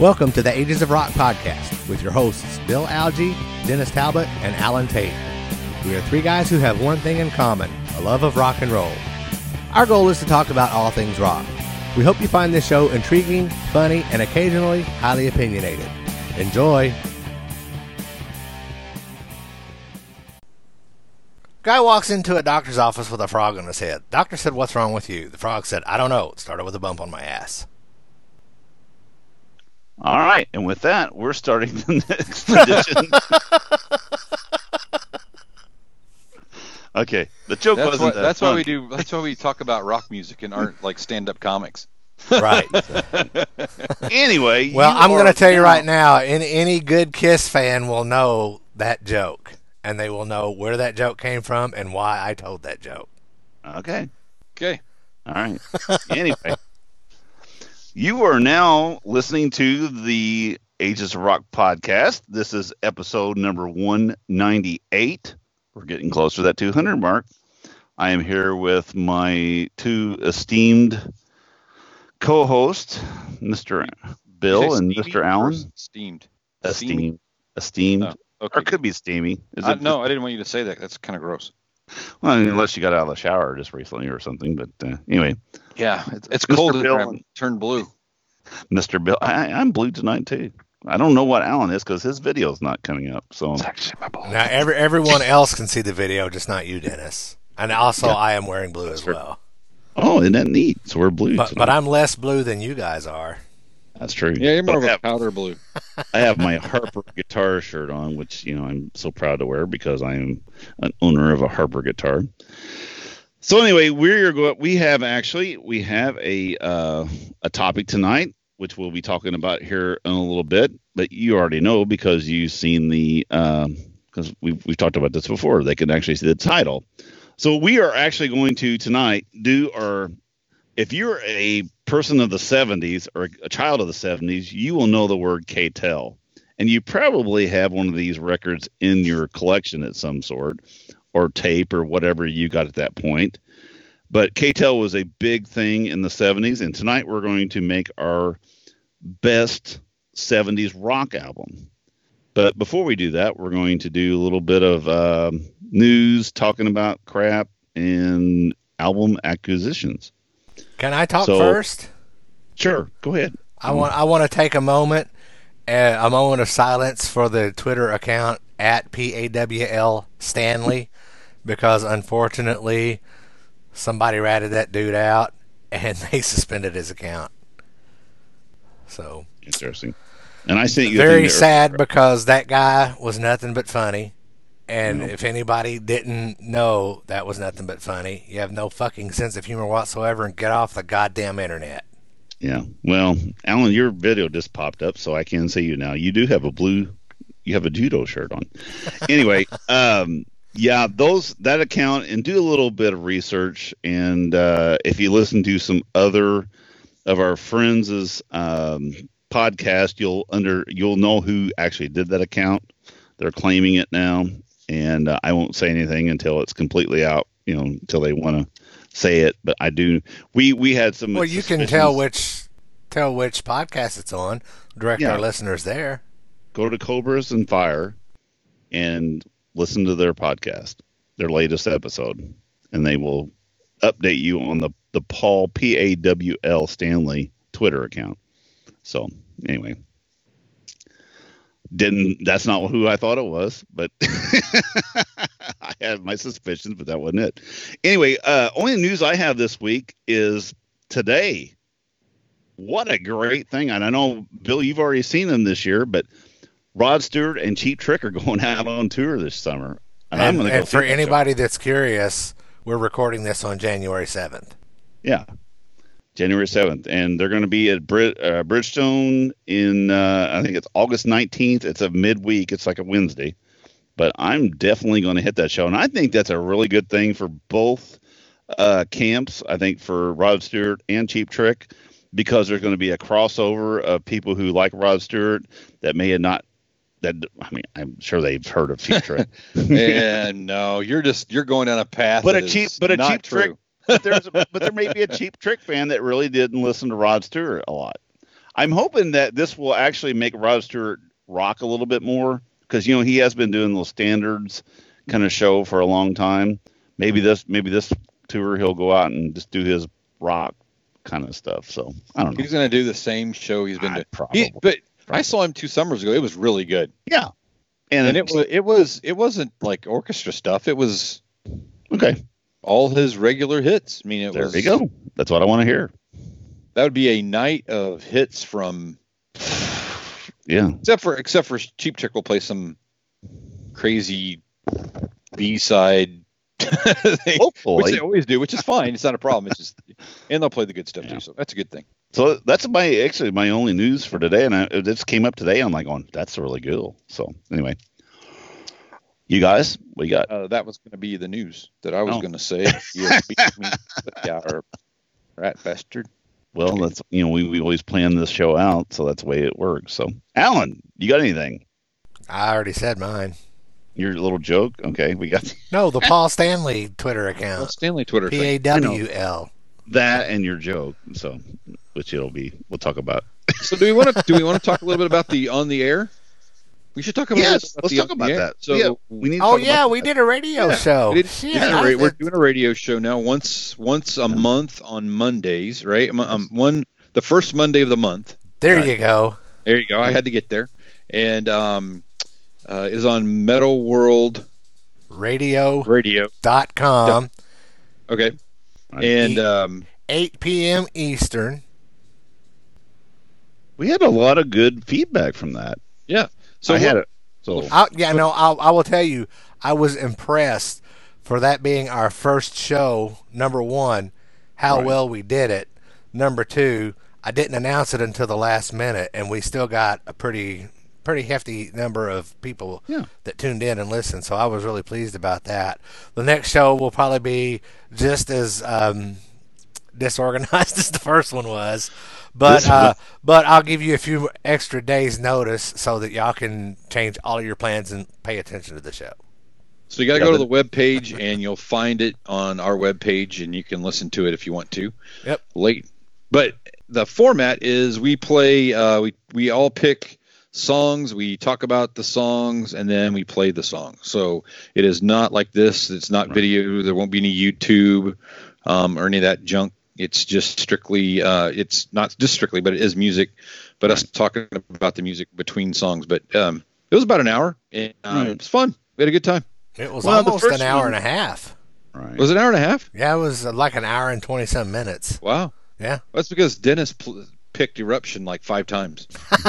Welcome to the Ages of Rock podcast with your hosts Bill Algie, Dennis Talbot, and Alan Tate. We are three guys who have one thing in common, a love of rock and roll. Our goal is to talk about all things rock. We hope you find this show intriguing, funny, and occasionally highly opinionated. Enjoy! Guy walks into a doctor's office with a frog on his head. Doctor said, "What's wrong with you?" The frog said, "I don't know. It started with a bump on my ass." All right, and with that, we're starting the next edition. Okay, the joke wasn't that that's funny. why we do. That's why we talk about rock music and aren't like stand-up comics. Right. Anyway, Well, I'm going to tell you right now, any good Kiss fan will know that joke, and they will know where that joke came from and why I told that joke. Okay. All right. Anyway, you are now listening to the Ages of Rock podcast. This is episode number 198. We're getting close to that 200 mark. I am here with my two esteemed co-hosts, Mr. Bill and Mr. Allen. Steamed. Esteemed. Oh, okay. Or it could be steamy. No, I didn't want you to say that. That's kind of gross. Well, unless you got out of the shower just recently or something. But anyway. Yeah, it's cold in Bill, here. I'm turned blue. Mr. Bill, I'm blue tonight too. I don't know what Alan is because his video's not coming up. So It's actually my balls. Now, everyone else can see the video, just not you, Dennis. And also, Yeah. I am wearing blue as well. Oh, isn't that neat? So we're blue tonight. But I'm less blue than you guys are. That's true. Yeah, you're more But of a powder blue. I have my Harper guitar shirt on, which I'm so proud to wear because I am an owner of a Harper guitar. So anyway, we have a topic tonight, which we'll be talking about here in a little bit. But you already know because you've seen because we've talked about this before. They can actually see the title. So we are actually going to tonight do if you're a person of the 70s or a child of the 70s, you will know the word K-Tel. And you probably have one of these records in your collection at some sort, or tape or whatever you got at that point. But K-Tel was a big thing in the 70s. And tonight we're going to make our best 70s rock album. But before we do that, we're going to do a little bit of news, talking about crap and album acquisitions. Can I talk first? Sure, go ahead. I want to take a moment of silence for the Twitter account at PAWL Stanley, because unfortunately somebody ratted that dude out and they suspended his account. So interesting. And I sent you very sad because that guy was nothing but funny. And if anybody didn't know that was nothing but funny, you have no fucking sense of humor whatsoever and get off the goddamn internet. Yeah. Well, Alan, your video just popped up, so I can see you now. You do have you have a judo shirt on. Anyway, yeah, that account, and do a little bit of research. And if you listen to some other of our friends' podcast, you'll know who actually did that account. They're claiming it now. And I won't say anything until it's completely out, until they want to say it. But I do. We had some. Well, you can tell which podcast it's on. Direct our listeners there. Go to Cobras and Fire and listen to their podcast, their latest episode, and they will update you on the Paul PAWL Stanley Twitter account. So anyway. That's not who I thought it was, but I had my suspicions, but that wasn't it. Anyway, only news I have this week is today. What a great thing. And I know, Bill, you've already seen them this year, but Rod Stewart and Cheap Trick are going out on tour this summer. And I'm going to go for anybody that's curious, we're recording this on January 7th. Yeah. January 7th, and they're going to be at Bridgestone in, I think it's August 19th. It's a midweek. It's like a Wednesday. But I'm definitely going to hit that show, and I think that's a really good thing for both camps, I think for Rod Stewart and Cheap Trick, because there's going to be a crossover of people who like Rod Stewart that may have not. I'm sure they've heard of Cheap Trick. And no, you're going down a path. But a Cheap Trick. But there may be a Cheap Trick fan that really didn't listen to Rod Stewart a lot. I'm hoping that this will actually make Rod Stewart rock a little bit more because he has been doing those standards kind of show for a long time. Maybe this tour he'll go out and just do his rock kind of stuff. So I don't know. He's going to do the same show he's been doing. Probably. But I saw him 2 summers ago. It was really good. Yeah, and it wasn't like orchestra stuff. It was okay. All his regular hits. I mean, There you go. That's what I want to hear. That would be a night of hits from. Yeah. Except for Cheap Trick will play some crazy B-side thing, Hopefully. which they always do, which is fine. It's not a problem. It's just, and they'll play the good stuff too. So that's a good thing. So that's my only news for today, and it just came up today. I'm like, going, that's really good. So anyway, you guys, we got that was going to be the news that I was going to say. You beat me, or rat bastard. Well, that's we always plan this show out, so that's the way it works. So, Alan, you got anything? I already said mine. Your little joke? Okay, we got No, the Paul Stanley Twitter account. Paul Stanley Twitter. PAWL. that and your joke. So, which we'll talk about. So, do we want to talk a little bit about the on the air? We should talk about let's talk about that. So yeah, we need. We did a radio show. We're doing a radio show now once a month on Mondays, right? The first Monday of the month. There right. you go. There you go. I had to get there, and is on Metal World Radio.com. Okay, and 8 p.m. Eastern. We had a lot of good feedback from that. Yeah. So I will tell you, I was impressed for that being our first show. Number one, how well we did it. Number two, I didn't announce it until the last minute, and we still got a pretty hefty number of people that tuned in and listened. So I was really pleased about that. The next show will probably be just as disorganized as the first one was. But I'll give you a few extra days' notice so that y'all can change all of your plans and pay attention to the show. So you got to go to the web page, and you'll find it on our web page, and you can listen to it if you want to. Yep. Late, but the format is we play. We all pick songs. We talk about the songs, and then we play the song. So it is not like this. It's not video. There won't be any YouTube or any of that junk. It's just strictly, it's not just strictly, but it is music, but us talking about the music between songs. But it was about an hour, and it was fun. We had a good time. It was almost an hour and a half. Right. Was it an hour and a half? Yeah, it was like an hour and 20-some minutes. Wow. Yeah. That's because Dennis picked Eruption like 5 times.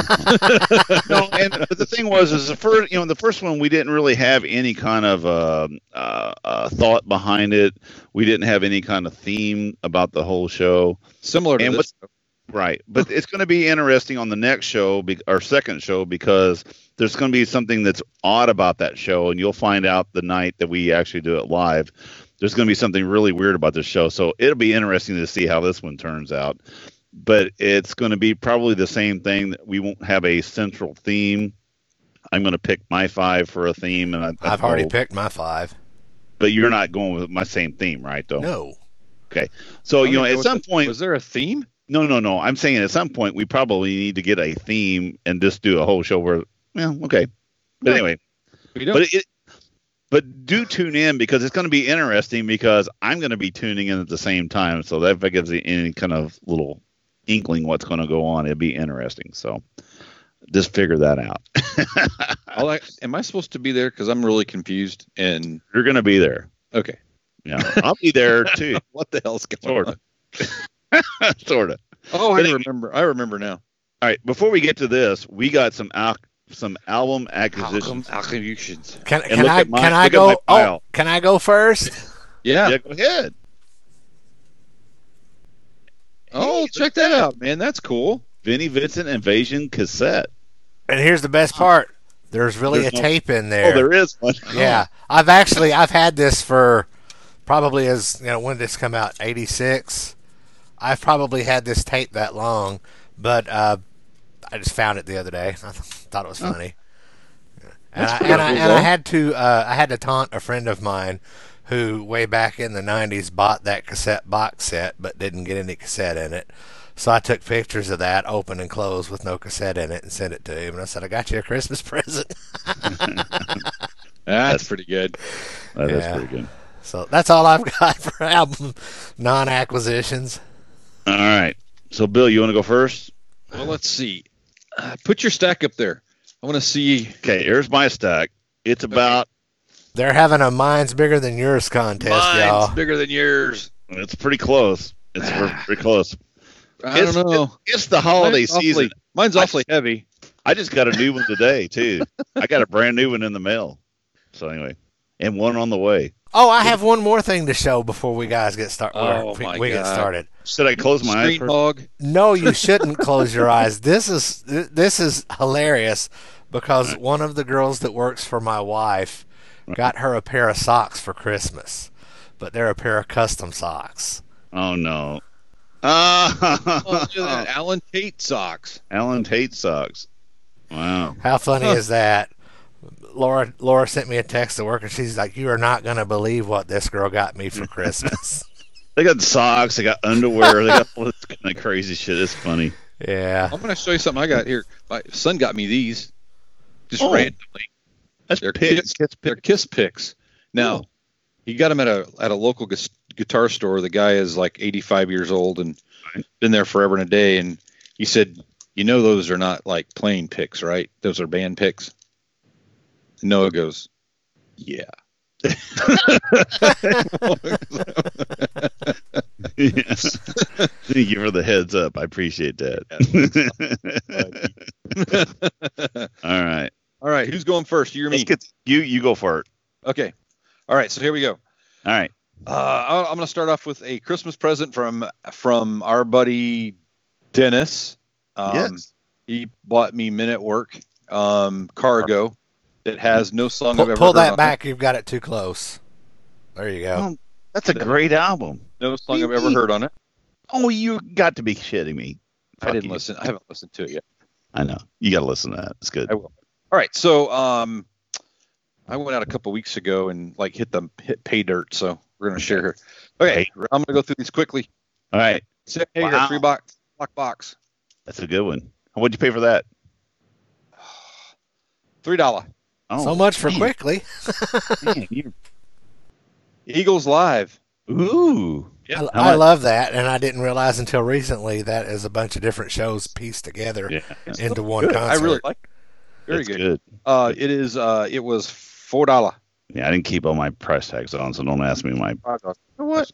No, but the thing was, the first one we didn't really have any kind of thought behind it. We didn't have any kind of theme about the whole show. Similar to this. Right, but it's going to be interesting on the next show, our second show, because there's going to be something that's odd about that show, and you'll find out the night that we actually do it live. There's going to be something really weird about this show, so it'll be interesting to see how this one turns out. But it's going to be probably the same thing. We won't have a central theme. I'm going to pick my 5 for a theme, and I've already picked my 5. But you're not going with my same theme, right? Though. No. Okay. So at some point, was there a theme? No. I'm saying at some point we probably need to get a theme and just do a whole show where, okay. But anyway, we don't. But do tune in because it's going to be interesting because I'm going to be tuning in at the same time. So that if it gives you any kind of little inkling what's going to go on, it'd be interesting. So just figure that out. Am I supposed to be there? Because I'm really confused. And you're going to be there. Okay. Yeah, I'll be there too. What the hell's going on? Sort of. Oh, I remember now. All right. Before we get to this, we got some album acquisitions. Can I go? Oh, can I go first? Yeah. Go ahead. Oh, check that out, man. That's cool. Vinnie Vincent Invasion cassette. And here's the best part. There's really a tape in there. Oh, there is one. Yeah. I've had this for probably when did this come out? 86. I've probably had this tape that long, but I just found it the other day. I thought it was funny. I had to taunt a friend of mine who way back in the 90s bought that cassette box set but didn't get any cassette in it. So I took pictures of that, open and closed, with no cassette in it, and sent it to him. And I said, I got you a Christmas present. That's pretty good. That is pretty good. So that's all I've got for album non-acquisitions. All right. So, Bill, you want to go first? Well, let's see. Put your stack up there. I want to see. Okay, here's my stack. It's about... They're having a mine's bigger than yours contest, y'all. Mine's bigger than yours. It's pretty close. It's pretty close. I don't know. It's the holiday season. Mine's awfully heavy. I just got a new one today, too. I got a brand new one in the mail. So, anyway, and one on the way. Oh, I have one more thing to show before we guys get started. Get started. Should I close my eyes? Hog. No, you shouldn't close your eyes. This is hilarious because one of the girls that works for my wife got her a pair of socks for Christmas, but they're a pair of custom socks. Oh no! Alan Tate socks. Alan Tate socks. Wow! How funny is that? Laura sent me a text at work, and she's like, "You are not going to believe what this girl got me for Christmas." They got socks. They got underwear. They got all this kind of crazy shit. It's funny. Yeah. I'm going to show you something I got here. My son got me these just randomly. That's They're Kiss picks. Now, he got them at a local guitar store. The guy is like 85 years old and been there forever and a day. And he said, those are not like playing picks, right? Those are band picks. Noah goes, yeah. Yes. Thank you for the heads up. I appreciate that. All right. Who's going first? You or me? You go for it. Okay. All right. So here we go. All right. I'm going to start off with a Christmas present from our buddy Dennis. Yes. He bought me Men at Work Cargo. It has no song I've ever heard. Pull that back. You've got it too close. There you go. Oh, that's a great album. No song I've ever heard on it. Oh, you got to be shitting me. I didn't listen. I haven't listened to it yet. I know. You got to listen to that. It's good. I will. All right. So I went out a couple weeks ago and hit pay dirt. So we're going to share here. Okay. I'm going to go through these quickly. All right. Hey, here, $3 box. That's a good one. What'd you pay for that? $3. Oh, so much for quickly. Eagles Live. Ooh. Yep. I love that, and I didn't realize until recently that is a bunch of different shows pieced together into one concert. I really like it. Very good. It was $4. Yeah, I didn't keep all my price tags on, so don't ask me my. What?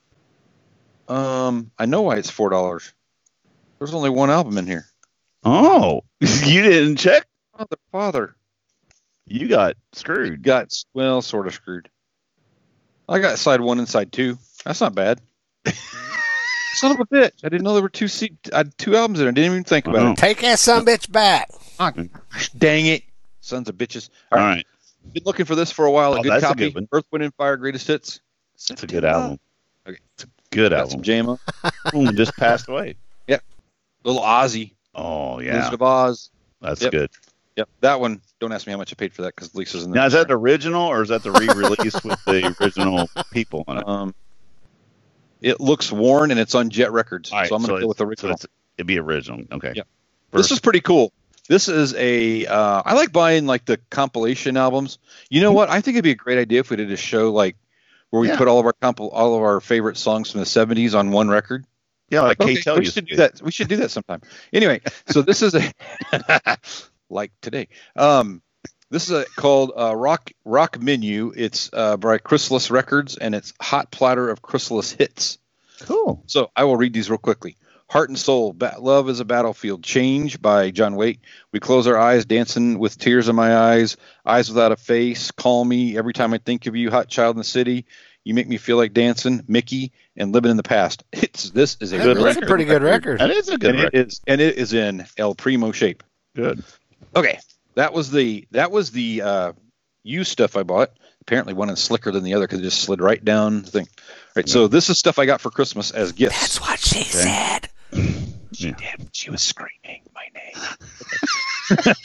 I know why it's $4. There's only one album in here. Oh, you didn't check? Father. You got screwed. Sort of screwed. I got side 1 and side 2. That's not bad. Son of a bitch. I didn't know there were two albums in it. I didn't even think about it. Take that son bitch back. Oh, dang it. Sons of bitches. All right. Been looking for this for a while. A good copy. A good Earth, Wind, and Fire Greatest Hits. That's a good album. Okay. It's a good album. JAMA. Just passed away. Yep. Little Ozzy. Oh, yeah. Wizard of Oz. That's good. Yep, that one. Don't ask me how much I paid for that because Lisa's in there. Now, is that the original or is that the re-release with the original people on it? It looks worn and it's on Jet Records, so I'm going to go with the original. So it'd be original. Okay. Yeah. This is pretty cool. This is I like buying the compilation albums. You know what? I think it'd be a great idea if we did a show where we put all of our favorite songs from the 70s on one record. Yeah, like we should do that. We should do that sometime. Anyway, so this is like today. This is called Rock Menu. It's by Chrysalis Records, and it's Hot Platter of Chrysalis Hits. Cool. So I will read these real quickly. Heart and Soul, Love is a Battlefield, Change by John Waite. We Close Our Eyes, Dancing with Tears in My Eyes, Eyes Without a Face, Call Me, Every Time I Think of You, Hot Child in the City, You Make Me Feel Like Dancing, Mickey, and Living in the Past. This is a good record. That's a pretty good record. That is a good record. It is in El Primo shape. Good. Okay. That was the used stuff I bought. Apparently one is slicker than the other because it just slid right down the thing. All right, so this is stuff I got for Christmas as gifts. That's what she said. She did. She was screaming my name.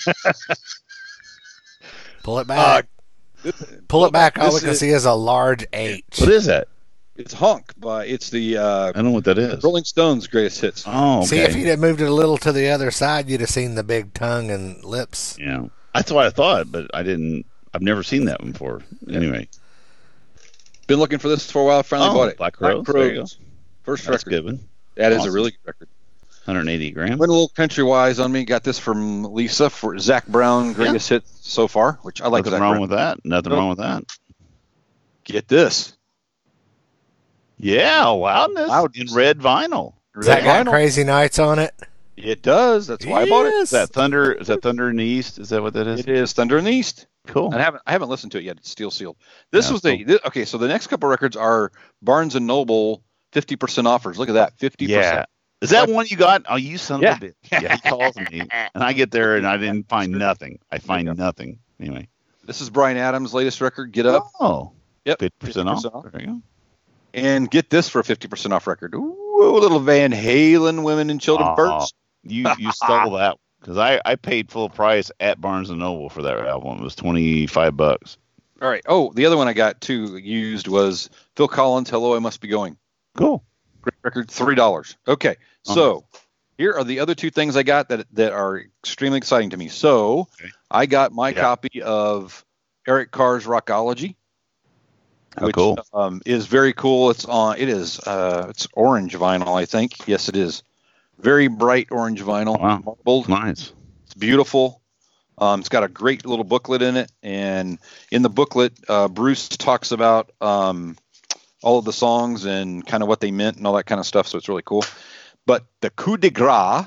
Pull it back. Pull it back. All we can see is a large H. What is that? It's Honk, but it's the I don't know what that is. Rolling Stones' greatest hits. Oh, okay. See, if you'd have moved it a little to the other side, you'd have seen the big tongue and lips. Yeah, that's what I thought, but I didn't. I've never seen that one before. Anyway, been looking for this for a while. Finally bought it. Black Crowes. There you go. First That's record. good one. That is Awesome. a really good record. 180 grams. Went a little country wise on me. Got this from Lisa for Zach Brown greatest hits so far, which I like. Nothing wrong with that. Nothing wrong with that. Get this. Yeah, Loudness in red vinyl. Does that got Crazy Nights on it? It does. That's why I bought it. Is that Thunder? Is that Thunder in the East? Is that what that is? It is Thunder in the East. Cool. I haven't listened to it yet. It's steel sealed. This was okay. So the next couple records are Barnes and Noble 50% offers. Look at that, 50%. Yeah. Is that one you got? Oh, you son of a bitch. Yeah, he calls me, and I get there and I didn't find nothing. I find nothing. Anyway. This is Bryan Adams' latest record, Get Up. Oh. Yep. 50% off. There you go. And get this for a 50% off record. Ooh, a little Van Halen, Women and Children first. You stole that because I paid full price at Barnes and Noble for that album. It was $25. All right. Oh, the other one I got too used was Phil Collins, Hello, I Must Be Going. Cool. Great record, $3. Okay. So here are the other two things I got that are extremely exciting to me. So I got my copy of Eric Carr's Rockology. Which, cool. Is very cool. It's orange vinyl, I think. Yes, it is. Very bright orange vinyl. Wow. Marbled. Nice. It's beautiful. It's got a great little booklet in it, and in the booklet, Bruce talks about all of the songs and kind of what they meant and all that kind of stuff. So it's really cool. But the coup de grace.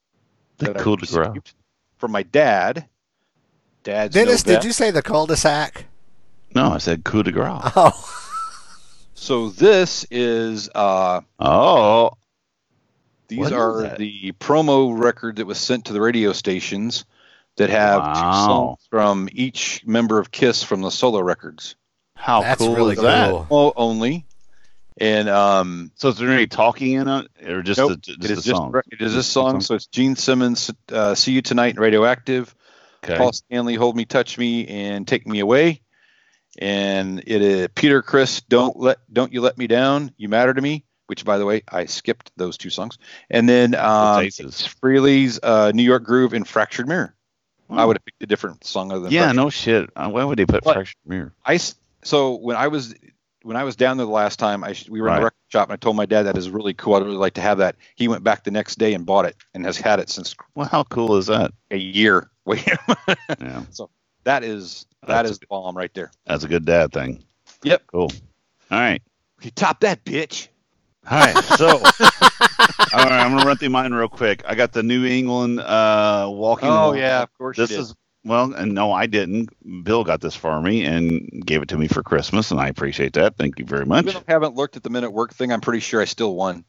From my dad. Dennis, did you say the cul-de-sac? No, I said coup de grace. Oh. So this is these are the promo record that was sent to the radio stations that have two songs from each member of Kiss from the solo records. How cool really is that? Oh, only. And so is there any talking in it, or just nope, the song? It is this song. So it's Gene Simmons, "See You Tonight" and "Radioactive." Okay. Paul Stanley, "Hold Me, Touch Me, and Take Me Away." And it is Peter Criss, Don't You Let Me Down, You Matter to Me, which, by the way, I skipped those two songs. And then Frehley's New York Groove and Fractured Mirror. Oh. I would have picked a different song other than Fractured. No shit. Why would they put Fractured Mirror? So when I was down there the last time, we were in a record shop, and I told my dad that is really cool. I'd really like to have that. He went back the next day and bought it and has had it since. Well, how cool is that? A year. Yeah. So that is the bomb right there. That's a good dad thing. Yep. Cool. All right. You top that, bitch. All right. So, all right, I'm gonna run through mine real quick. I got the New England Walking. Oh yeah, of course. This is and no, I didn't. Bill got this for me and gave it to me for Christmas, and I appreciate that. Thank you very much. Even though I haven't looked at the Men at Work thing, I'm pretty sure I still won.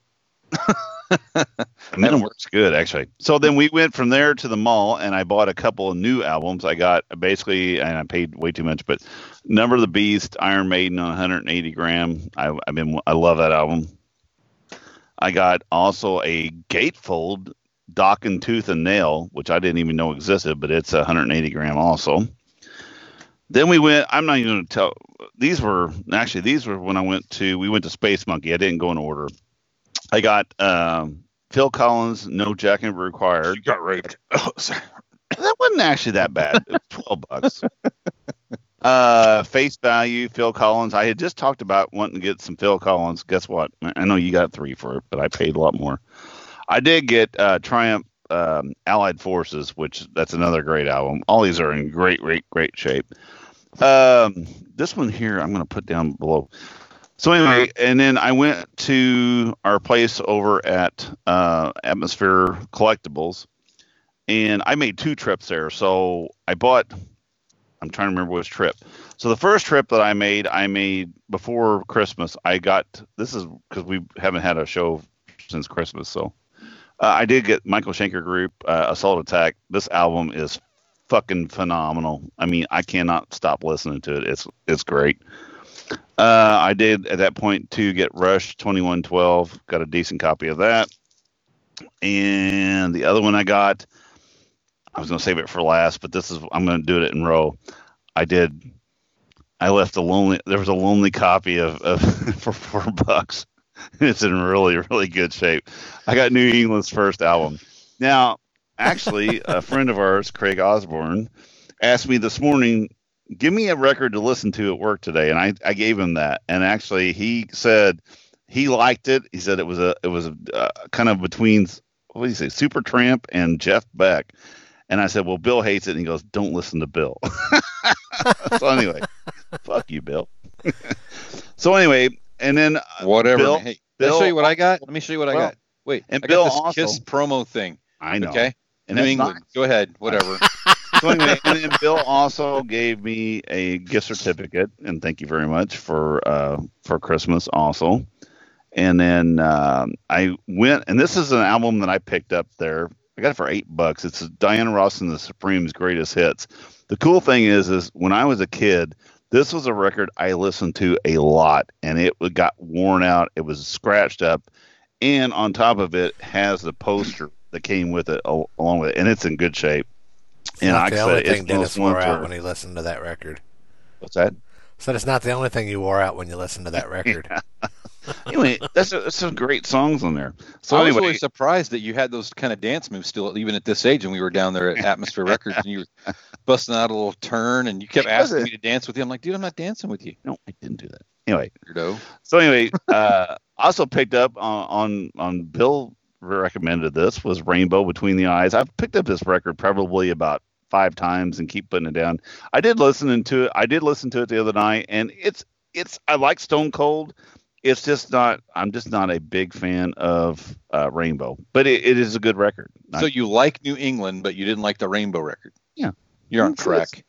Men at Work's good, actually. So then we went from there to the mall, and I bought a couple of new albums. I got basically, and I paid way too much, but Number of the Beast, Iron Maiden on 180 gram. I love that album. I got also a Gatefold Dock and Tooth and Nail, which I didn't even know existed, but it's 180 gram also. Then we went, I'm not even going to tell, these were when we went to Space Monkey. I didn't go in order. I got Phil Collins, No Jacket Required. You got raped. Oh, sorry. That wasn't actually that bad. It was $12. Face Value, Phil Collins. I had just talked about wanting to get some Phil Collins. Guess what? I know you got 3 for it, but I paid a lot more. I did get Triumph Allied Forces, which that's another great album. All these are in great shape. This one here I'm going to put down below. So anyway, and then I went to our place over at Atmosphere Collectibles, and I made 2 trips there. So I'm trying to remember which trip. So the first trip that I made this is because we haven't had a show since Christmas. So I did get Michael Schenker Group, Assault Attack. This album is fucking phenomenal. I mean, I cannot stop listening to it. It's great. I did at that point to get Rush 2112. Got a decent copy of that. And the other one I got, I was going to save it for last, but I'm going to do it in row. I did I left there was a lonely copy of for $4. It's in really, really good shape. I got New England's first album. Now, actually, a friend of ours, Craig Osborne, asked me this morning, give me a record to listen to at work today. And I gave him that. And actually, he said he liked it. He said it was a kind of between, what do you say, Supertramp and Jeff Beck. And I said, well, Bill hates it. And he goes, don't listen to Bill. So anyway, fuck you, Bill. So anyway, and then whatever. Bill, hey, let me show you what I got. Let me show you what I got. Wait, and I Bill got this also, Kiss promo thing. I know. Okay, and New England. Not, go ahead. Whatever. So anyway, and then Bill also gave me a gift certificate, and thank you very much for Christmas also. And then I went, and this is an album that I picked up there. I got it for $8. It's Diana Ross and the Supremes' Greatest Hits. The cool thing is when I was a kid, this was a record I listened to a lot, and it got worn out. It was scratched up, and on top of it has the poster that came with it along with it, and it's in good shape. And like the only thing Dennis wore out when he listened to that record. What's that? So it's not the only thing you wore out when you listened to that record. Anyway, that's some great songs on there. So I was anyway, always surprised that you had those kind of dance moves still, even at this age. And we were down there at Atmosphere Records, and you were busting out a little turn, and you kept asking me to dance with you. I'm like, dude, I'm not dancing with you. No, I didn't do that. Anyway, weirdo. So anyway, also picked up on Bill recommended this was Rainbow Between the Eyes. I've picked up this record probably about 5 times and keep putting it down. I did listen to it the other night, and it's I like Stone Cold. It's just not. I'm just not a big fan of Rainbow, but it is a good record. So you like New England, but you didn't like the Rainbow record. Yeah, you're on track.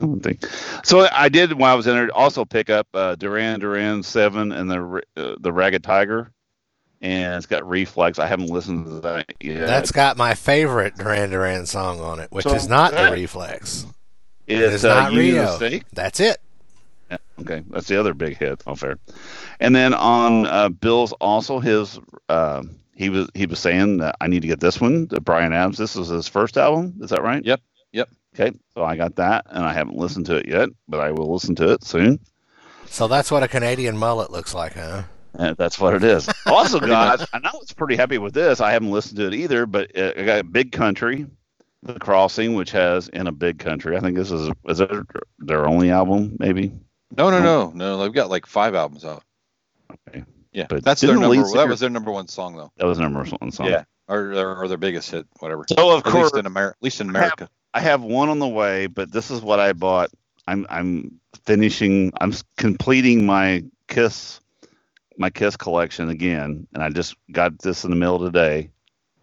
So I did while I was in there also pick up Duran Duran 7 and the Ragged Tiger, and it's got Reflex. I haven't listened to that yet. That's got my favorite Duran Duran song on it, which is not the Reflex. It is not Rio. Mistake? That's it. Yeah, okay, that's the other big hit. Oh, fair. And then on Bill's also his he was saying that I need to get this one, the Bryan Adams. This was his first album. Is that right? Yep. Okay, so I got that, and I haven't listened to it yet, but I will listen to it soon. So that's what a Canadian mullet looks like, huh? That's what it is. Also, guys, I was pretty happy with this. I haven't listened to it either, but I got Big Country, The Crossing, which has In a Big Country. I think this is it their only album, maybe? No. They've got like 5 albums out. Okay. Yeah, but that's their number. That was their number 1 song, though. That was their number 1 song. Yeah, or their biggest hit, whatever. So of course, at least in America. I have one on the way, but this is what I bought. I'm completing my Kiss collection again, and I just got this in the mail today.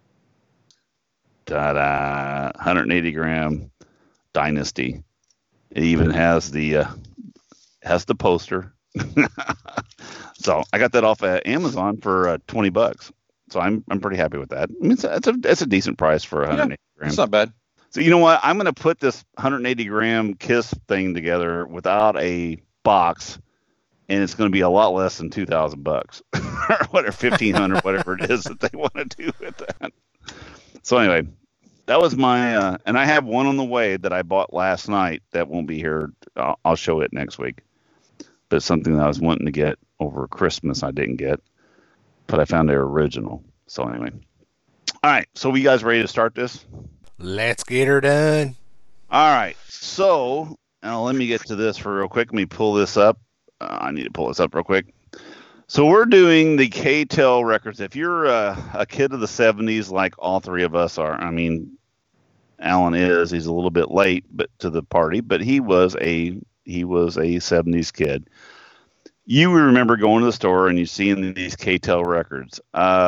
180 gram Dynasty. It even has the poster. So I got that off at Amazon for $20. So I'm pretty happy with that. I mean, it's a decent price for 180 grams. It's not bad. So you know what? I'm going to put this 180 gram Kiss thing together without a box, and it's going to be a lot less than $2,000 or whatever, $1,500, whatever it is that they want to do with that. So anyway, that was my, and I have one on the way that I bought last night that won't be here. I'll show it next week. But it's something that I was wanting to get over Christmas. I didn't get, but I found their original. So anyway, all right. So we guys ready to start this? Let's get her done. All right. So now let me get to this for real quick. Let me pull this up. I need to pull this up real quick. So we're doing the K-Tel records. If you're a kid of the 70s, like all 3 of us are, I mean, Alan is. He's a little bit late, but to the party. But he was a 70s kid. You remember going to the store and you seeing these K-Tel records.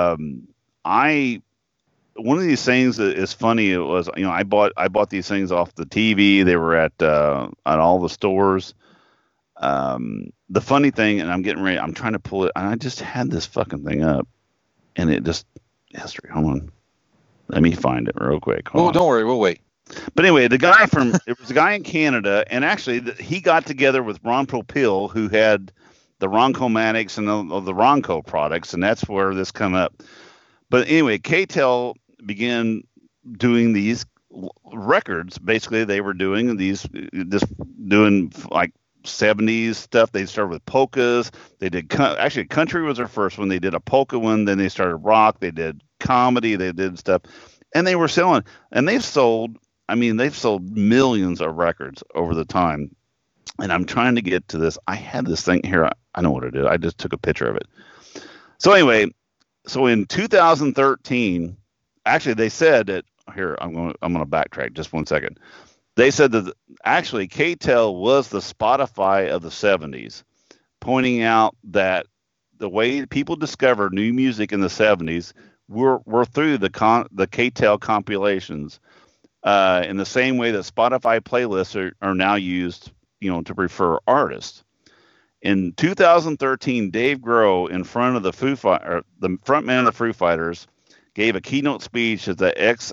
One of these things that is funny, it was, I bought these things off the TV. They were at all the stores. The funny thing, and I'm trying to pull it, and I just had this fucking thing up, and it just, history, hold on. Let me find it real quick. Don't worry, we'll wait. But anyway, there was a guy in Canada, and actually he got together with Ron Popeil, who had the Ronco-Matics and the Ronco products, and that's where this come up. But anyway, K-Tel began doing these records. Basically, they were doing like '70s stuff. They started with polkas. They did actually country was their first one. They did a polka one. Then they started rock. They did comedy. They did stuff, and they were selling. And they've sold. I mean, they've sold millions of records over the time. And I'm trying to get to this. I had this thing here. I know what it is. I just took a picture of it. So anyway, so in 2013, actually they said that here I'm going to backtrack just 1 second. They said that actually K-tel was the Spotify of the 70s, pointing out that the way people discovered new music in the 70s were through the K-tel compilations, in the same way that Spotify playlists are now used, to refer artists. In 2013, Dave Grohl, in front of the frontman of the Foo Fighters, gave a keynote speech at the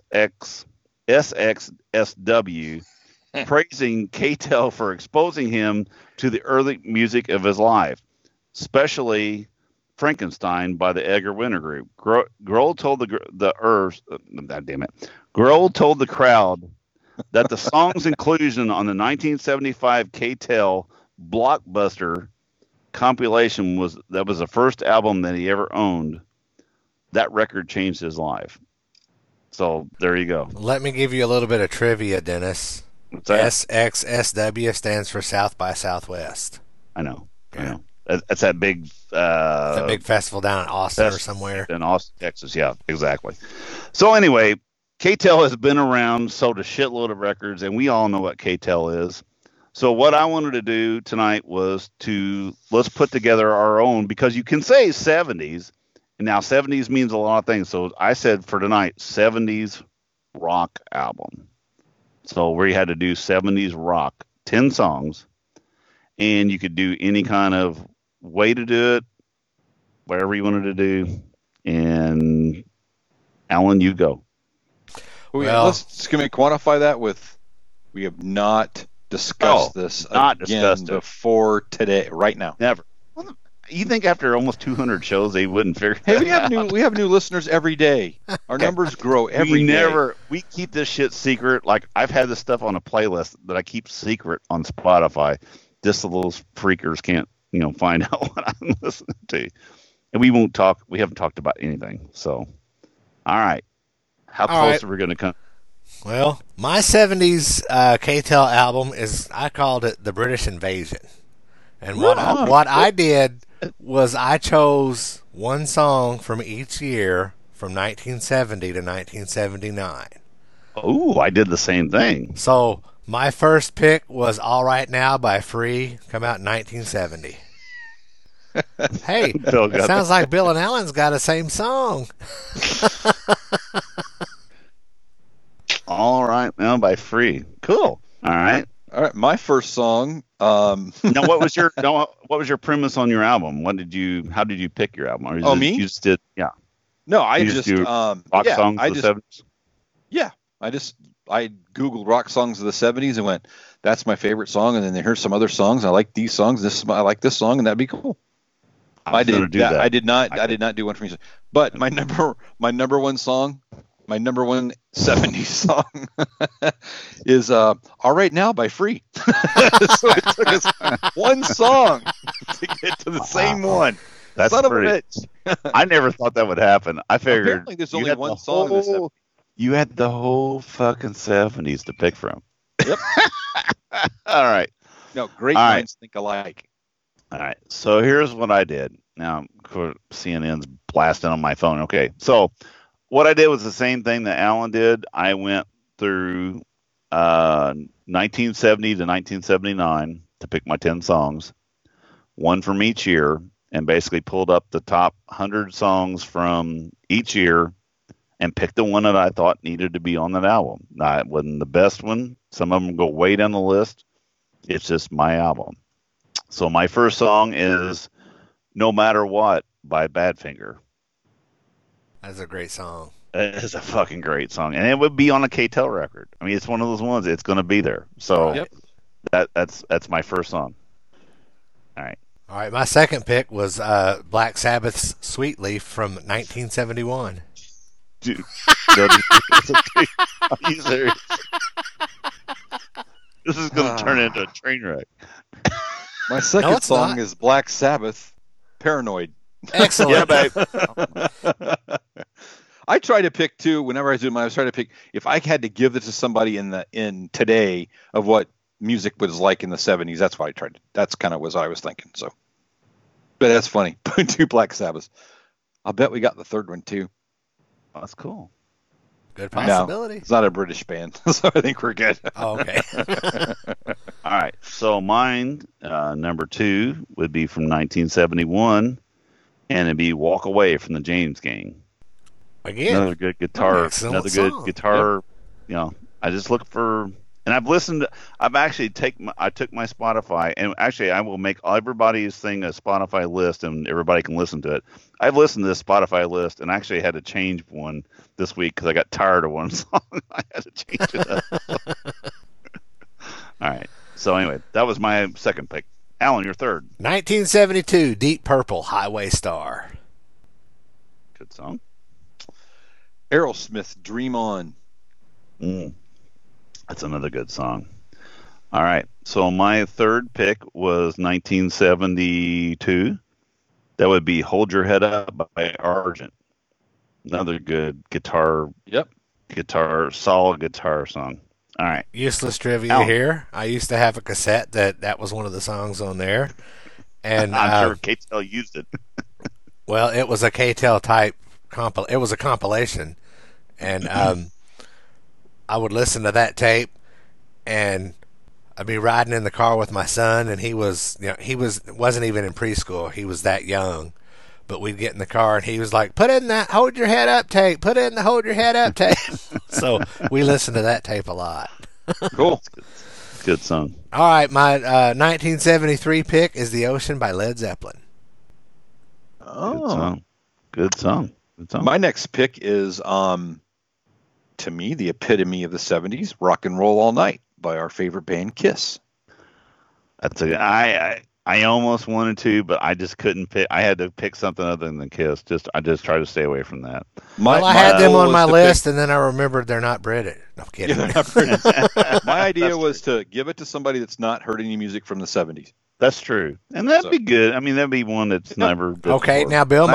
SXSW, praising K-tel for exposing him to the early music of his life, especially Frankenstein by the Edgar Winter Group. Grohl told Grohl told the crowd that the song's inclusion on the 1975 K-tel Blockbuster compilation was the first album that he ever owned. That record changed his life. So there you go. Let me give you a little bit of trivia, Dennis. What's that? SXSW stands for South by Southwest. I know. Yeah. I know. That's that big festival down in Austin or somewhere. In Austin, Texas. Yeah, exactly. So anyway, K-tel has been around, sold a shitload of records, and we all know what K-tel is. So what I wanted to do tonight was let's put together our own, because you can say 70s, and now 70s means a lot of things. So I said for tonight, 70s rock album. So we had to do 70s rock, 10 songs, and you could do any kind of way to do it, whatever you wanted to do. And Alan, you go. Can we quantify that with? We have not discussed this before today, right now. Never. Well, you think after almost 200 shows they wouldn't figure? Hey, we have new listeners every day. Our numbers grow every day. We keep this shit secret. Like I've had this stuff on a playlist that I keep secret on Spotify, just so those freakers can't find out what I'm listening to. And we won't talk. We haven't talked about anything. So, all right. How close are we going to come? Well, my 70s K-tel album I called it The British Invasion. And what I did was I chose one song from each year from 1970 to 1979. Oh, I did the same thing. So my first pick was All Right Now by Free, come out in 1970. Hey, it sounds like Bill and Alan's got the same song. All Right Now by Free. Cool. All right. My first song. Now, what was your premise on your album? How did you pick your album? Or me? You just did, yeah. No, I just do rock songs of the 70s. Yeah, I Googled rock songs of the 70s and went, that's my favorite song. And then here's some other songs. I like these songs. I like this song, and that'd be cool. I did not do one for me. But my number one song, my number one 70s song is All Right Now by Free. So it took us one song to get to the same one. That's Son pretty. of a bitch. I never thought that would happen. I figured apparently there's only one song. You had the whole fucking 70s to pick from. Yep. All right. No, great minds think alike. All right. So here's what I did. Now, CNN's blasting on my phone. Okay. So what I did was the same thing that Alan did. I went through 1970 to 1979 to pick my 10 songs, one from each year, and basically pulled up the top 100 songs from each year and picked the one that I thought needed to be on that album. Now, it wasn't the best one. Some of them go way down the list. It's just my album. So my first song is No Matter What by Badfinger. That's a great song. It's a fucking great song. And it would be on a K-tel record. I mean, it's one of those ones. It's going to be there. So that's my first song. All right. All right. My second pick was Black Sabbath's Sweet Leaf from 1971. Dude, are you serious? This is going to turn into a train wreck. My second No, it's song not. is Black Sabbath, Paranoid. Excellent. Yeah, babe. I try to pick too. Whenever I do mine, I was trying to pick if I had to give this to somebody in today of what music was like in the '70s. That's what I tried. That's kind of what I was thinking. So, but that's funny. Two Black Sabbaths. I'll bet we got the third one too. That's cool. Good No, possibility. it's not a British band, so I think we're good. Oh, okay. All right. So mine, number 2, would be from 1971, and it'd be "Walk Away" from the James Gang. Again, Another good guitar. excellent Another good song. guitar. You know, I just look for, and I've listened. I've actually I took my Spotify, and actually I will make everybody's thing a Spotify list, and everybody can listen to it. I've listened to this Spotify list, and actually had to change one this week because I got tired of one song. I had to change it up. All right. So anyway, that was my second pick. Alan, your third. 1972, Deep Purple, Highway Star. Good song. Aerosmith, Dream On. That's another good song. All right. So my third pick was 1972. That would be "Hold Your Head Up" by Argent. Another good solid guitar song. All right. Useless trivia Alan. here. I used to have a cassette that was one of the songs on there. And I'm sure KTEL used it. well, it was a KTEL type it was a compilation. And I would listen to that tape, and I'd be riding in the car with my son, and he wasn't even in preschool. He was that young. But we'd get in the car, and he was like, "Put in that Hold Your Head Up tape. Put in the Hold Your Head Up tape." So we listened to that tape a lot. Cool. Good song. All right, my 1973 pick is "The Ocean" by Led Zeppelin. Good Oh, song. Good song. Good song. my next pick is to me the epitome of the '70s, "Rock and Roll All Night" by our favorite band, Kiss. That's I almost wanted to, but I just couldn't pick. I had to pick something other than Kiss. I just tried to stay away from that. Well, I had them goal on was my to list, and then I remembered they're not British. No, I'm kidding. My idea was to give it to somebody that's not heard any music from the '70s. That's true, and that'd be good. I mean, that'd be one that's never. Been Okay, before. now, Bill,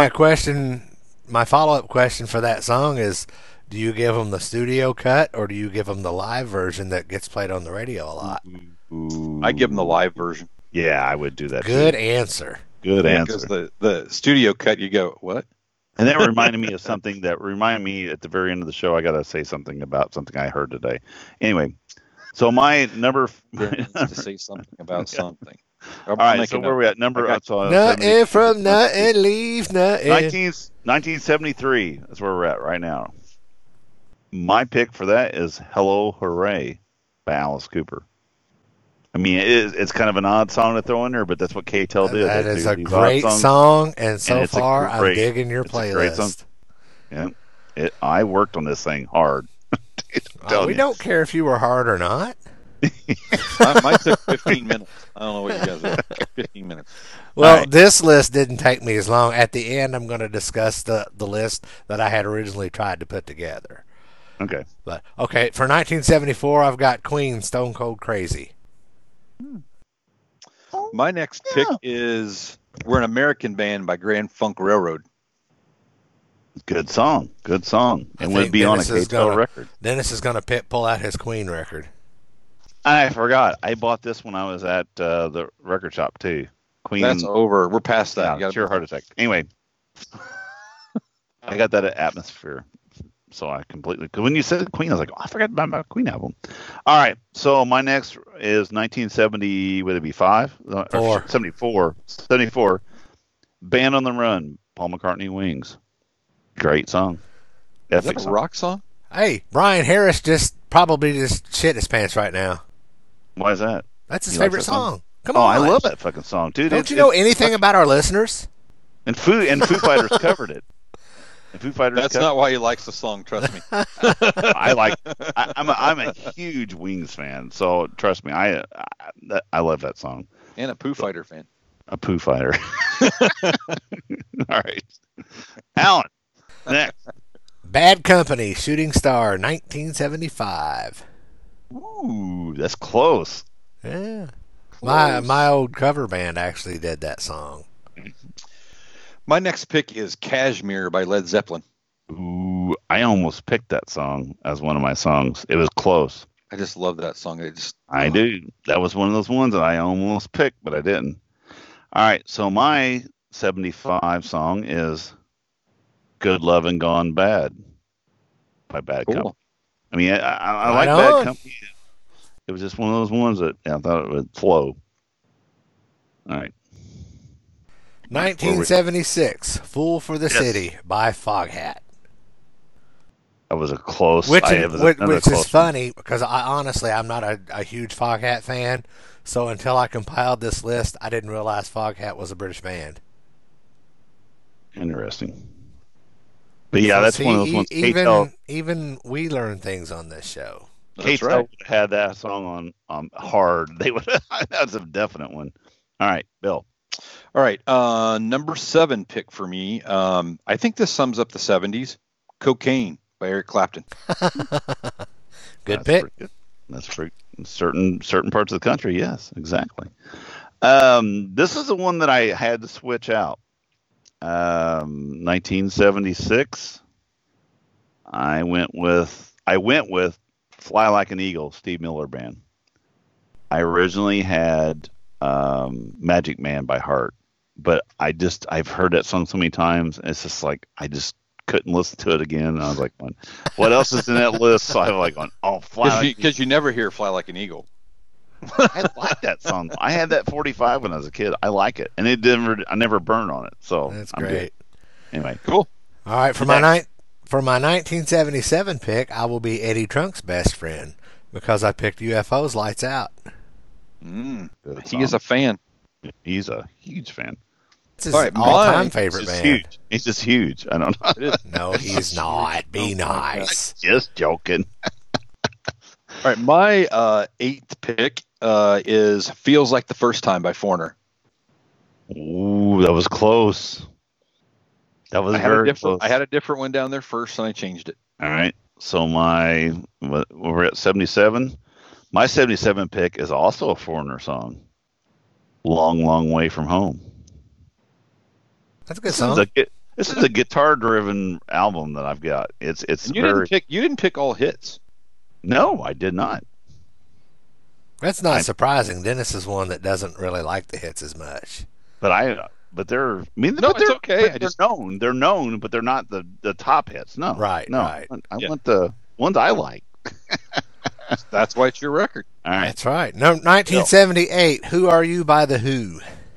my follow-up question for that song is, do you give them the studio cut, or do you give them the live version that gets played on the radio a lot? Ooh. I give them the live version. Yeah, I would do that. Good too. answer. Good Because answer. the studio cut, you go, what? And that reminded me of something that reminded me at the very end of the show. I got to say something about something I heard today. Anyway, so my number. To say something about something. All right, so where are we at? Number. Nothing from nothing leaves nothing. 1973. That's where we're at right now. My pick for that is "Hello Hooray" by Alice Cooper. I mean, it's kind of an odd song to throw in there, but that's what KTEL did. That They is do a these great odd songs, song, and so and it's a far I'm great- digging your it's a great song. playlist. Yeah, I worked on this thing hard. We don't care if you were hard or not. Mine took 15 minutes. I don't know what you guys are. 15 minutes. Well, right. this list didn't take me as long. At the end, I'm going to discuss the list that I had originally tried to put together. Okay. But okay, for 1974, I've got Queen, "Stone Cold Crazy." My next pick is "We're an American Band" by Grand Funk Railroad. Good song. Good song. I And would think be on a Dennis is KTEL gonna- record. Dennis is going to pull out his Queen record. I forgot. I bought this when I was at the record shop too. Queen. That's over. We're past that. Yeah, You gotta- sure, heart attack. Anyway, I got that at Atmosphere. So I completely, because when you said Queen, I was like, oh, I forgot about my Queen album. All right. So my next is 1970, would it be 5? Or Four. 74. 74. Band on the Run, Paul McCartney, Wings. Great song. Is Epic that a song. rock song? Hey, Brian Harris probably just shit his pants right now. Why is that? That's his You like favorite that song? song. Come Oh, on. I love that fucking song, dude. Don't you know anything about our listeners? And Foo Fighters covered it. And Foo Fighters That's covered not why he likes the song. Trust me. I'm a huge Wings fan, so trust me, I love that song. And a Pooh Fighter fan. A Pooh Fighter. All right, Alan. Next. Bad Company, "Shooting Star," 1975. Ooh, that's close. Yeah. My old cover band actually did that song. My next pick is Kashmir by Led Zeppelin. Ooh, I almost picked that song as one of my songs. It was close. I just love that song. I do. That was one of those ones that I almost picked, but I didn't. All right, so my 75 song is Good Lovin' Gone Bad by Bad Company. I mean, I like Bad Company. It was just one of those ones that I thought it would flow. All right. 1976, Fool for the City by Foghat. That was a close. Which is funny because I'm not a huge Foghat fan. So until I compiled this list, I didn't realize Foghat was a British band. Interesting. But yeah, that's one of those ones. Even we learn things on this show. Kate would have had that song on hard. They would. That's a definite one. All right, Bill. All right, number 7 pick for me. I think this sums up the 70s. Cocaine by Eric Clapton. Good pick. That's for certain parts of the country. Yes, exactly. This is the one that I had to switch out. 1976. I went with Fly Like an Eagle, Steve Miller Band. I originally had Magic Man by Heart, but I've heard that song so many times, and it's just like I just couldn't listen to it again. And I was like, what else is in that list? So I was like, Fly. Because you never hear Fly Like an Eagle. I like that song. I had that 45 when I was a kid. I like it, and I never burned on it. So that's great. Anyway, cool. All right, for my 1977 pick, I will be Eddie Trunk's best friend because I picked UFO's Lights Out. He is a fan. He's a huge fan. It's his all-time favorite band. Huge. He's just huge. I don't know. No, he's not. Be nice. Just joking. All right, my 8th pick is Feels Like the First Time by Foreigner. Ooh, that was close. That was very close. I had a different one down there first, and I changed it. All right. So we're at 77. My 77 pick is also a Foreigner song. Long, Long Way From Home. That's a good song. This is a guitar-driven album that I've got. You didn't pick all hits. No, I did not. That's not surprising. Dennis is one that doesn't really like the hits as much. It's okay. They're known. They're known, but they're not the top hits. No. Right. I want the ones I like. That's why it's your record. All right. That's right. No, 1978. Who Are You by The Who?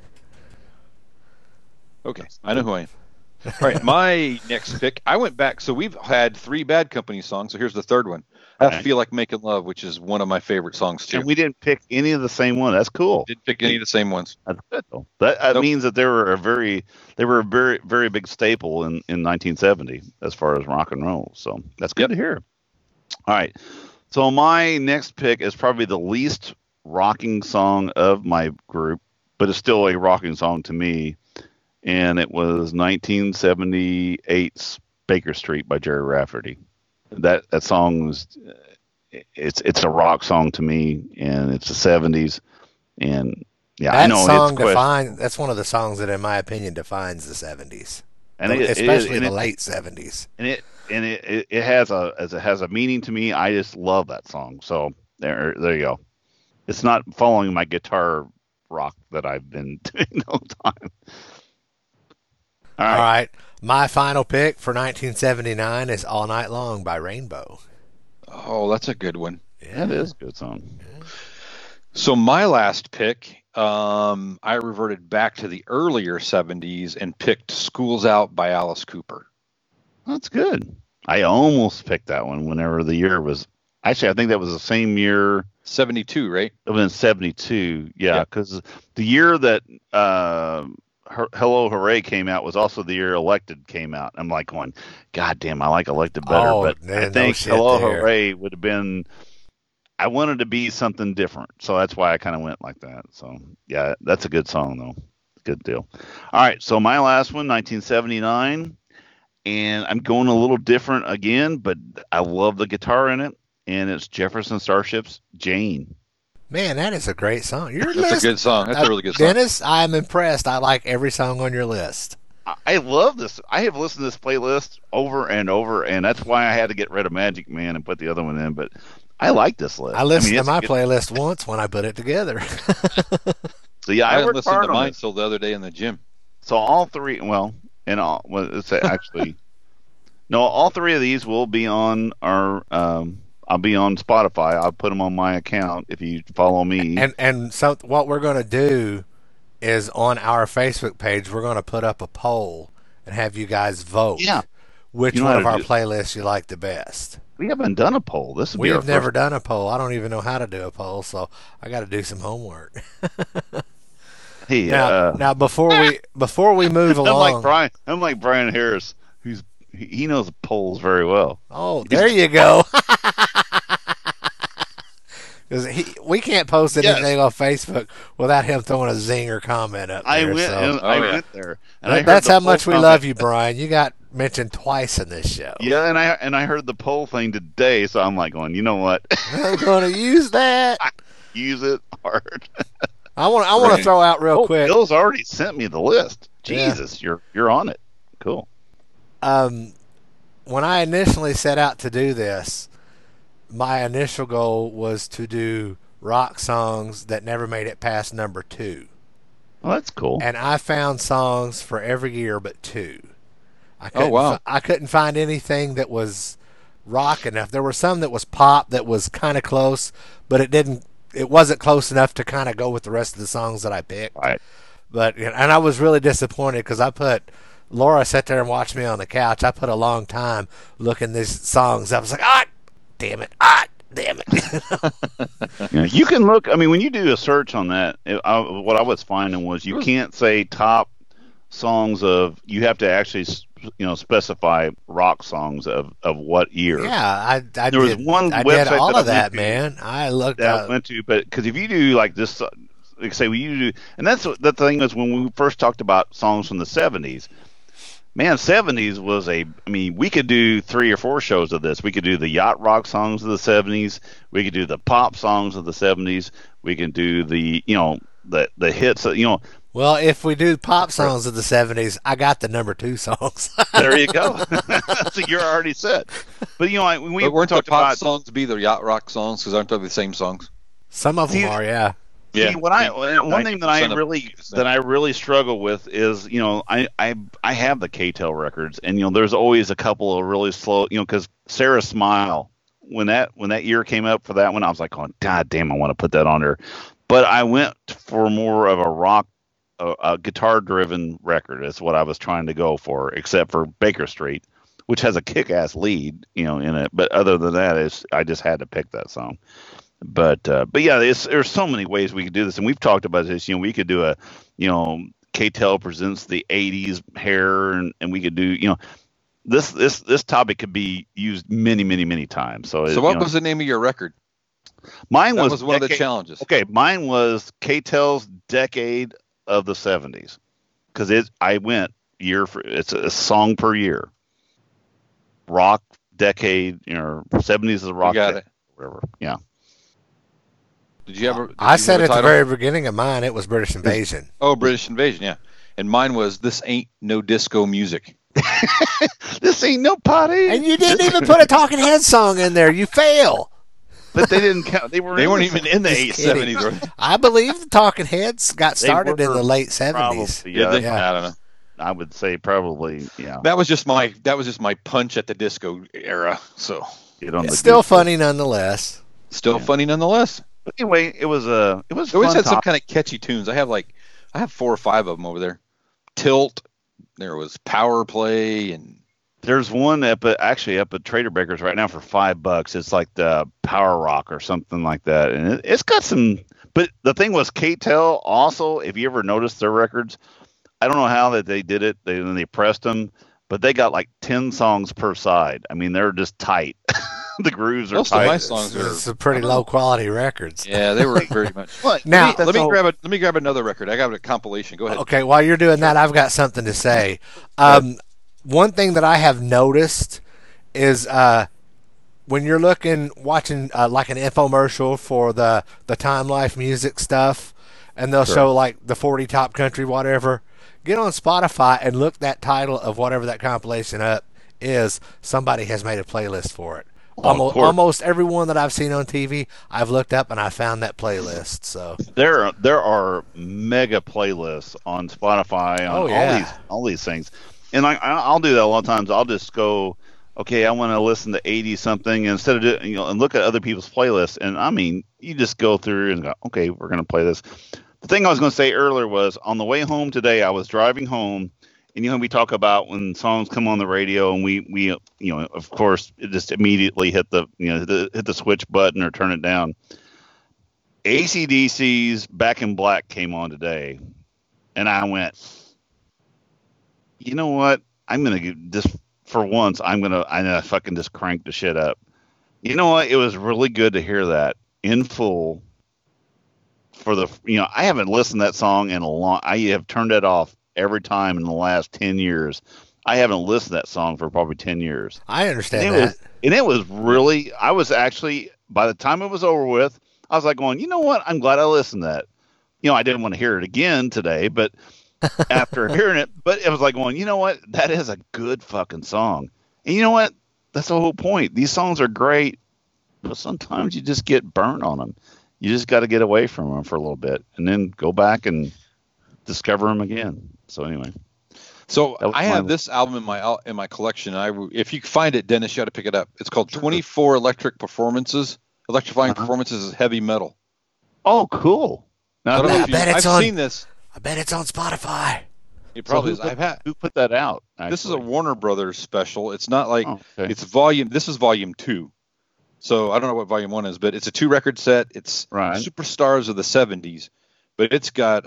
Okay, I know who I am. All right, my next pick. I went back. So we've had 3 Bad Company songs. So here's the third one. I Feel Like Making Love, which is one of my favorite songs too. And we didn't pick any of the same one. That's cool. Didn't pick any of the same ones. That's good though. That means that they were a very, very big staple in 1970 as far as rock and roll. So that's good to hear. All right. So my next pick is probably the least rocking song of my group, but it's still a rocking song to me. And it was 1978's Baker Street by Jerry Rafferty. That song was, it's a rock song to me, and it's the 70s. And I know that's one of the songs that, in my opinion, defines the 70s, and especially the late 70s. And it has a meaning to me. I just love that song. So there you go. It's not following my guitar rock that I've been doing all the time. All right. My final pick for 1979 is All Night Long by Rainbow. Oh, that's a good one. Yeah, it is a good song. Yeah. So my last pick, I reverted back to the earlier 70s and picked School's Out by Alice Cooper. That's good. I almost picked that one whenever the year was. Actually, I think that was the same year. 72, right? It was in 72. Yeah, because the year that Hello Hooray came out was also the year Elected came out. I'm like going, God damn, I like Elected better. But I think Hello Hooray would have been, I wanted to be something different. So that's why I kind of went like that. So yeah, that's a good song though. Good deal. All right. So my last one, 1979, and I'm going a little different again, but I love the guitar in it. And it's Jefferson Starship's Jane. Man, that is a great song. Your That's list, a good song. That's a really good song. Dennis, I'm impressed. I like every song on your list. I love this. I have listened to this playlist over and over, and that's why I had to get rid of Magic Man and put the other one in. But I like this list. I listened to it's my a good- playlist once when I put it together. So yeah, I I haven't worked listened hard to on mine this. till the other day in the gym. So all three, well, it's actually, no, all three of these will be on our. I'll be on Spotify. I'll put them on my account if you follow me. And so what we're going to do is on our Facebook page, we're going to put up a poll and have you guys vote. Yeah. Which You know one how of to our do- playlists you like the best? We haven't done a poll. This would be We our have never first. done a poll. I don't even know how to do a poll, so I got to do some homework. Hey, Now before we move along, I'm like Brian Harris, he knows polls very well. oh, there you go. 'Cause we can't post anything on Facebook without him throwing a zinger comment up there. I went there, and I heard That's the how poll much we comment. love you, Brian. You got mentioned twice in this show. Yeah, and I heard the poll thing today, so I'm like going, you know what? I'm going to use that. Use it hard. I want to throw out real quick. Bill's already sent me the list. Yeah. Jesus, you're on it. Cool. When I initially set out to do this, my initial goal was to do rock songs that never made it past number 2. Well, that's cool. And I found songs for every year but 2. Oh, wow. I couldn't find anything that was rock enough. There were some that was pop that was kind of close, but it wasn't close enough to kind of go with the rest of the songs that I picked. Right. But and I was really disappointed because Laura sat there and watched me on the couch. I put a long time looking these songs. I was like, damn it. Yeah, you can look. I mean, when you do a search on that, what I was finding was you can't say top songs of. You have to actually, specify rock songs of what year. Yeah, I There was did. one I website did all that I of that, went to man. I looked that I up. went to, but because if you do like this, like say when you do, and that's the thing is when we first talked about songs from the '70s. Man, '70s was we could do 3 or 4 shows of this. We could do the yacht rock songs of the '70s. We could do the pop songs of the '70s. We can do the hits. Well, if we do pop songs of the '70s, I got the number 2 songs. There you go. So you're already set. But when we But weren't the talked pop about songs be the yacht rock songs? Because aren't they the same songs? Some of them See, are, yeah. See, one thing that I 90% of- really struggle with is I have the K-Tel records, and there's always a couple of really slow because Sarah Smile when that year came up for that one, I was like, God damn, I want to put that on there, but I went for more of a rock, a guitar driven record is what I was trying to go for, except for Baker Street, which has a kick-ass lead in it, but other than that, I just had to pick that song. But yeah, there's so many ways we could do this, and we've talked about this. We could do a, K-Tel presents the '80s hair, and we could do, this topic could be used many, many, many times. So what was the name of your record? Mine That was one of the challenges. Okay, mine was K-Tel's Decade of the '70s, because I went it's a song per year. Rock decade, '70s is a rock. You got decade, it. whatever. Yeah. Did you ever? I said at the title? very beginning of mine, it was British Invasion. Oh, British Invasion, yeah. And mine was This Ain't No Disco Music. This ain't no party. And you didn't even put a Talking Heads song in there. You fail. But they didn't count. They Weren't even in the Just kidding. 70s. Were they? I believe the Talking Heads got They started in were the late 70s. probably, Did they? Yeah. I don't know. I would say probably, yeah. That was just my punch at the disco era. So Get on the It's still good- funny nonetheless. still funny nonetheless. But anyway, it was They always fun had some topic. kind of catchy tunes. I have 4 or 5 of them over there. Tilt. There was Power Play and There's one up at Trader Baker's right now for $5. It's like the Power Rock or something like that, and it's got some. But the thing was, K-Tel also, if you ever noticed their records, I don't know how that they did it. They pressed them, but they got like 10 songs per side. I mean, they're just tight. The grooves are Most of tight. my songs are. It's a pretty low quality records. Yeah, they were very much. Now, let me grab another record. I got a compilation. Go ahead. okay, while you're doing that, I've got something to say. One thing that I have noticed is when you're watching like an infomercial for the Time Life music stuff, and they'll show like the 40 top country, whatever, get on Spotify and look that title of whatever that compilation up is. Somebody has made a playlist for it. Almost everyone that I've seen on TV, I've looked up and I found that playlist. So there are mega playlists on Spotify on all these things, and I'll do that a lot of times. I'll just go, okay, I want to listen to 80 something instead of and look at other people's playlists. And I mean, you just go through and go, okay, we're going to play this. The thing I was going to say earlier was on the way home today, I was driving home. And we talk about when songs come on the radio, and we of course, it just immediately hit the hit the switch button or turn it down. AC/DC's Back in Black came on today, and I went, you know what? I'm gonna get this for once. I'm gonna fucking just crank the shit up. You know what? It was really good to hear that in full. For the I haven't listened to that song in a long. I have turned it off every time in the last 10 years. I haven't listened to that song for probably 10 years. I understand that. It was really, I was actually, by the time it was over with, I was like going, you know what? I'm glad I listened to that. I didn't want to hear it again today, but after hearing it, but it was like going, you know what? That is a good fucking song. And you know what? That's the whole point. These songs are great, but sometimes you just get burnt on them. You just got to get away from them for a little bit and then go back and discover them again. So anyway, I have this album in my collection. If you find it, Dennis, you got to pick it up. It's called 24 Electrifying Performances of Heavy Metal. Oh, cool! Now, I've seen this. I bet it's on Spotify. It probably is. Who put that out? Actually? This is a Warner Brothers special. It's not like it's volume. This is volume 2. So I don't know what volume 1 is, but it's a 2-record set. It's Superstars of the 70s, but it's got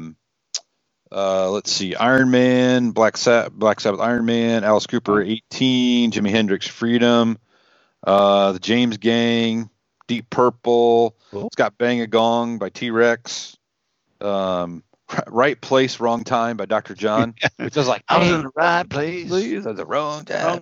let's see, Iron Man, Black Sabbath, Iron Man, Alice Cooper, 18, Jimi Hendrix, Freedom, the James Gang, Deep Purple. Cool. It's got Bang a Gong by T-Rex, Right Place, Wrong Time by Dr. John, which is like, I was in the right place, at the wrong time.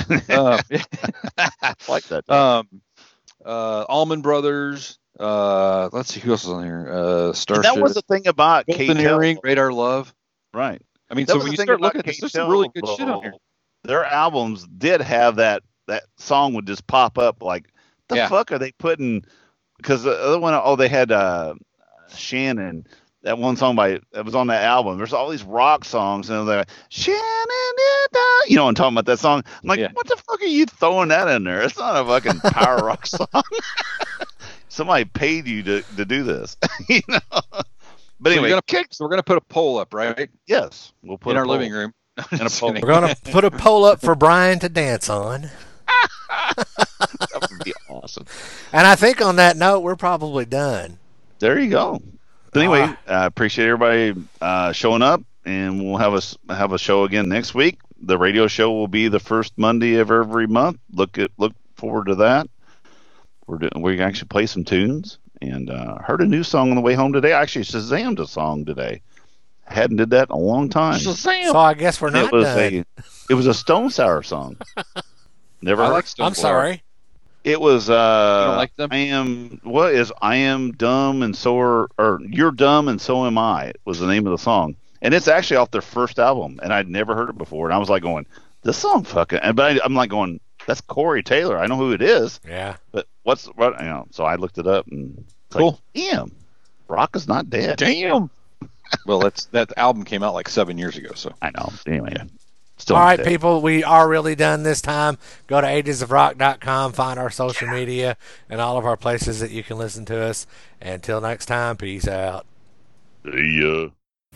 I like that. Allman Brothers. Let's see who else is on here. Starship. That was the thing about Golden Earring, Radar Love. Right. I mean, so when you start looking at this, there's some really good shit on here. Their albums did have that song would just pop up like, the fuck are they putting? Because the other one, they had Shannon. That one song that was on that album. There's all these rock songs, and they're like, Shannon, I'm talking about that song. I'm like, what the fuck are you throwing that in there? It's not a fucking power rock song. Somebody paid you to do this, But anyway, so we're gonna put a poll up, right? Yes, we'll put in our living room. We're gonna put a poll up for Brian to dance on. That would be awesome. And I think on that note, we're probably done. There you go. But anyway, I appreciate everybody showing up, and we'll have a show again next week. The radio show will be the first Monday of every month. Look forward to that. We actually play some tunes, and heard a new song on the way home today. I actually Shazammed a song today. Hadn't did that in a long time. Shazam! So I guess we're not done. It was a Stone Sour song. Never. I like Stone Sour. I'm sorry. It was you don't like them? I am dumb and so or you're dumb and so am I was the name of the song. And it's actually off their first album, and I'd never heard it before. And I was like going, this song fucking, I'm like going, that's Corey Taylor. I know who it is. Yeah. But so I looked it up and cool. Like, damn, rock is not dead. Damn. Well, that album came out like 7 years ago, so. I know. Anyway. Yeah. All right, people, we are really done this time. Go to agesofrock.com, find our social media, and all of our places that you can listen to us. Until next time, peace out. See ya.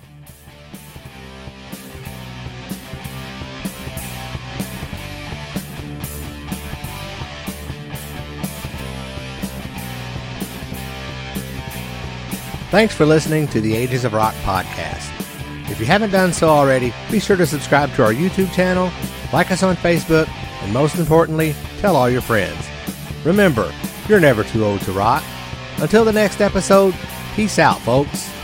Thanks for listening to the Ages of Rock podcast. If you haven't done so already, be sure to subscribe to our YouTube channel, like us on Facebook, and most importantly, tell all your friends. Remember, you're never too old to rock. Until the next episode, peace out, folks.